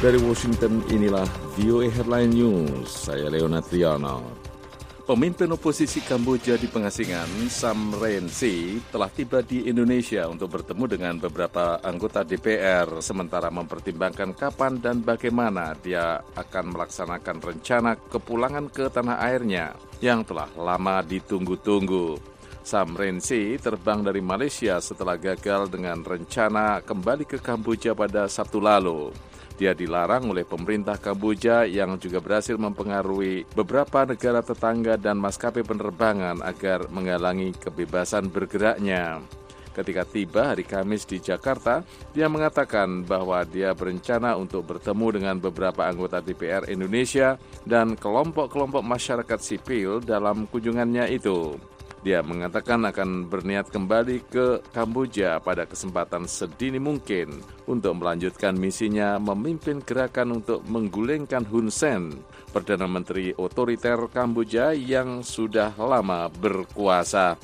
Dari Washington, inilah VOA Headline News. Saya Leonard Riano. Pemimpin oposisi Kamboja di pengasingan, Sam Rainsy, telah tiba di Indonesia untuk bertemu dengan beberapa anggota DPR, sementara mempertimbangkan kapan dan bagaimana dia akan melaksanakan rencana kepulangan ke tanah airnya yang telah lama ditunggu-tunggu. Sam Rainsy terbang dari Malaysia setelah gagal dengan rencana kembali ke Kamboja pada Sabtu lalu. Dia dilarang oleh pemerintah Kamboja yang juga berhasil mempengaruhi beberapa negara tetangga dan maskapai penerbangan agar menghalangi kebebasan bergeraknya. Ketika tiba hari Kamis di Jakarta, dia mengatakan bahwa dia berencana untuk bertemu dengan beberapa anggota DPR Indonesia dan kelompok-kelompok masyarakat sipil dalam kunjungannya itu. Dia mengatakan akan berniat kembali ke Kamboja pada kesempatan sedini mungkin untuk melanjutkan misinya memimpin gerakan untuk menggulingkan Hun Sen, Perdana Menteri otoriter Kamboja yang sudah lama berkuasa.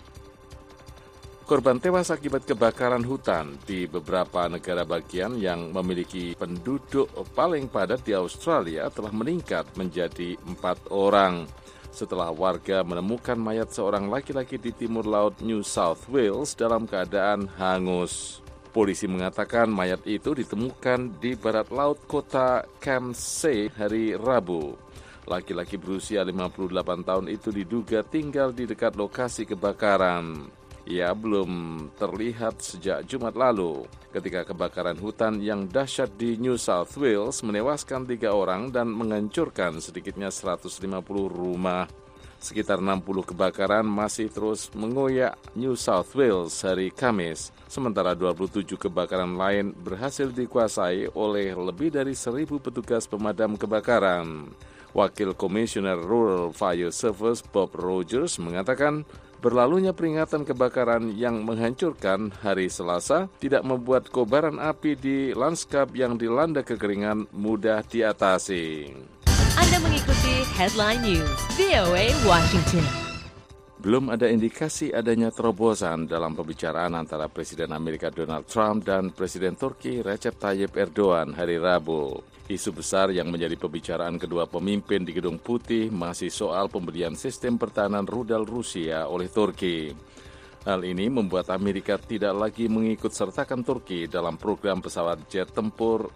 Korban tewas akibat kebakaran hutan di beberapa negara bagian yang memiliki penduduk paling padat di Australia telah meningkat menjadi 4 orang. Setelah warga menemukan mayat seorang laki-laki di timur laut New South Wales dalam keadaan hangus. Polisi mengatakan mayat itu ditemukan di barat laut kota Cairnsay hari Rabu. Laki-laki berusia 58 tahun itu diduga tinggal di dekat lokasi kebakaran. Ia belum terlihat sejak Jumat lalu, ketika kebakaran hutan yang dahsyat di New South Wales menewaskan 3 orang dan menghancurkan sedikitnya 150 rumah. Sekitar 60 kebakaran masih terus mengoyak New South Wales hari Kamis, sementara 27 kebakaran lain berhasil dikuasai oleh lebih dari 1.000 petugas pemadam kebakaran. Wakil Komisioner Rural Fire Service Bob Rogers mengatakan, berlalunya peringatan kebakaran yang menghancurkan hari Selasa tidak membuat kobaran api di lanskap yang dilanda kekeringan mudah diatasi. Anda mengikuti Headline News, VOA Washington. Belum ada indikasi adanya terobosan dalam pembicaraan antara Presiden Amerika Donald Trump dan Presiden Turki Recep Tayyip Erdogan hari Rabu. Isu besar yang menjadi pembicaraan kedua pemimpin di Gedung Putih masih soal pembelian sistem pertahanan rudal Rusia oleh Turki. Hal ini membuat Amerika tidak lagi mengikut sertakan Turki dalam program pesawat jet tempur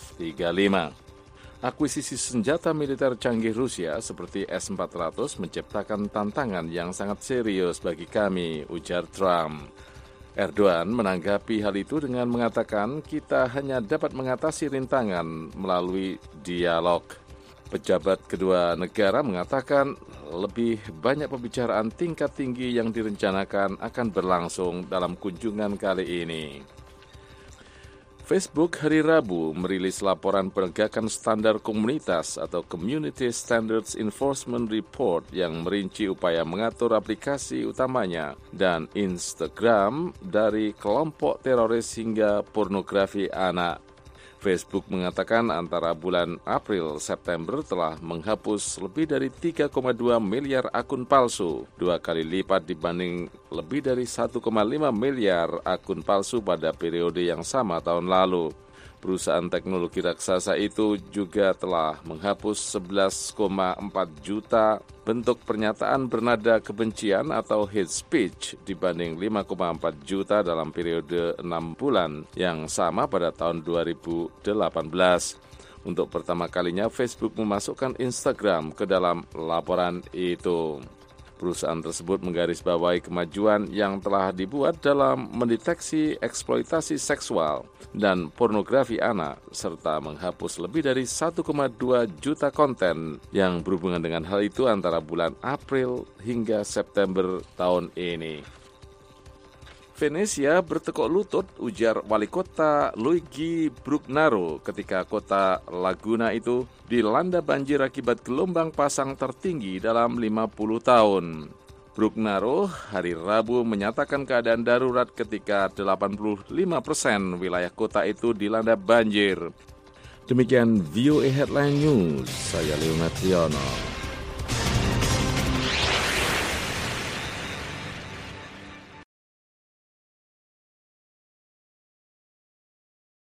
F-35. Akuisisi senjata militer canggih Rusia seperti S-400 menciptakan tantangan yang sangat serius bagi kami, ujar Trump. Erdogan menanggapi hal itu dengan mengatakan kita hanya dapat mengatasi rintangan melalui dialog. Pejabat kedua negara mengatakan lebih banyak pembicaraan tingkat tinggi yang direncanakan akan berlangsung dalam kunjungan kali ini. Facebook hari Rabu merilis laporan penegakan standar komunitas atau Community Standards Enforcement Report yang merinci upaya mengatur aplikasi utamanya dan Instagram dari kelompok teroris hingga pornografi anak. Facebook mengatakan antara bulan April-September telah menghapus lebih dari 3,2 miliar akun palsu, 2 kali lipat dibanding lebih dari 1,5 miliar akun palsu pada periode yang sama tahun lalu. Perusahaan teknologi raksasa itu juga telah menghapus 11,4 juta bentuk pernyataan bernada kebencian atau hate speech dibanding 5,4 juta dalam periode 6 bulan yang sama pada tahun 2018. Untuk pertama kalinya Facebook memasukkan Instagram ke dalam laporan itu. Perusahaan tersebut menggarisbawahi kemajuan yang telah dibuat dalam mendeteksi eksploitasi seksual dan pornografi anak, serta menghapus lebih dari 1,2 juta konten yang berhubungan dengan hal itu antara bulan April hingga September tahun ini. Venesia bertekuk lutut, ujar wali kota Luigi Brugnaro ketika kota Laguna itu dilanda banjir akibat gelombang pasang tertinggi dalam 50 tahun. Brugnaro hari Rabu menyatakan keadaan darurat ketika 85% wilayah kota itu dilanda banjir. Demikian VOA Headline News, saya Leonard Riano.